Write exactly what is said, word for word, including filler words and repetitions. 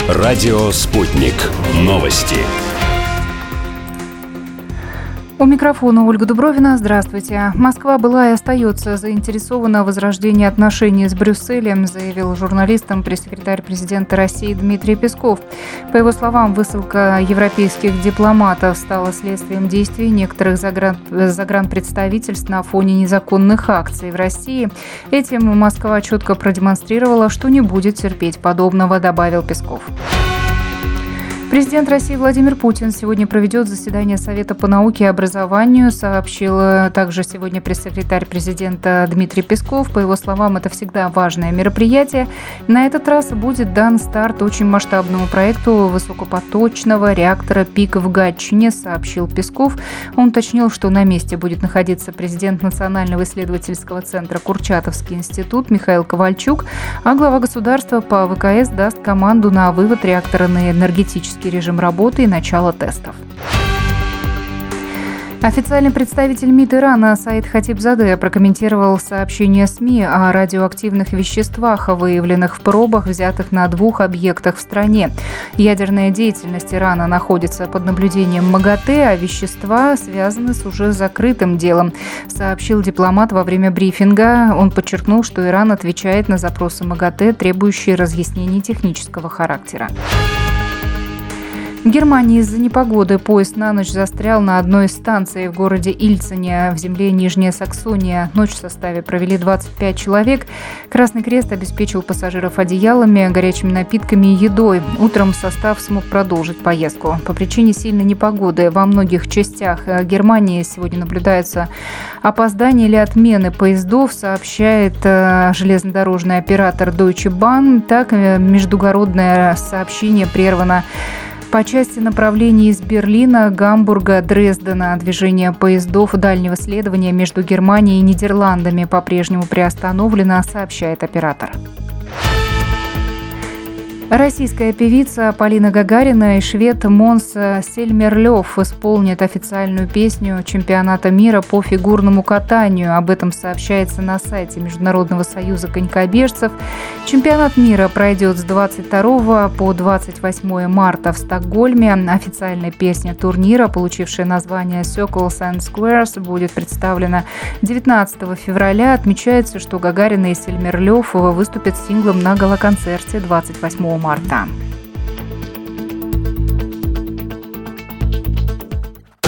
Радио «Спутник». Новости. У микрофона Ольга Дубровина. Здравствуйте. Москва была и остается заинтересована в возрождении отношений с Брюсселем, заявил журналистам пресс-секретарь президента России Дмитрий Песков. По его словам, высылка европейских дипломатов стала следствием действий некоторых загран... загранпредставительств на фоне незаконных акций в России. Этим Москва четко продемонстрировала, что не будет терпеть подобного, добавил Песков. Президент России Владимир Путин сегодня проведет заседание Совета по науке и образованию, сообщил также сегодня пресс-секретарь президента Дмитрий Песков. По его словам, это всегда важное мероприятие. На этот раз будет дан старт очень масштабному проекту высокопоточного реактора ПИК в Гатчине, сообщил Песков. Он уточнил, что на месте будет находиться президент Национального исследовательского центра Курчатовский институт Михаил Ковальчук, а глава государства по ВКС даст команду на вывод реактора на энергетический режим работы и начало тестов. Официальный представитель МИД Ирана Саид Хатибзадeh прокомментировал сообщение СМИ о радиоактивных веществах, выявленных в пробах, взятых на двух объектах в стране. Ядерная деятельность Ирана находится под наблюдением МАГАТЭ, а вещества связаны с уже закрытым делом, сообщил дипломат во время брифинга. Он подчеркнул, что Иран отвечает на запросы МАГАТЭ, требующие разъяснений технического характера. В Германии из-за непогоды поезд на ночь застрял на одной из станций в городе Ильцене в земле Нижняя Саксония. Ночь в составе провели двадцать пять человек. Красный Крест обеспечил пассажиров одеялами, горячими напитками и едой. Утром состав смог продолжить поездку. По причине сильной непогоды во многих частях Германии сегодня наблюдается опоздание или отмены поездов, сообщает железнодорожный оператор Deutsche Bahn. Так, междугородное сообщение прервано по части направлений из Берлина, Гамбурга, Дрездена. Движение поездов дальнего следования между Германией и Нидерландами по-прежнему приостановлено, сообщает оператор. Российская певица Полина Гагарина и швед Монс Сельмерлёв исполнят официальную песню чемпионата мира по фигурному катанию. Об этом сообщается на сайте Международного союза конькобежцев. Чемпионат мира пройдет с двадцать второго по двадцать восьмое марта в Стокгольме. Официальная песня турнира, получившая название Circles and Squares, будет представлена девятнадцатого февраля. Отмечается, что Гагарина и Сельмерлёв выступят с синглом на гала-концерте двадцать восьмого марта.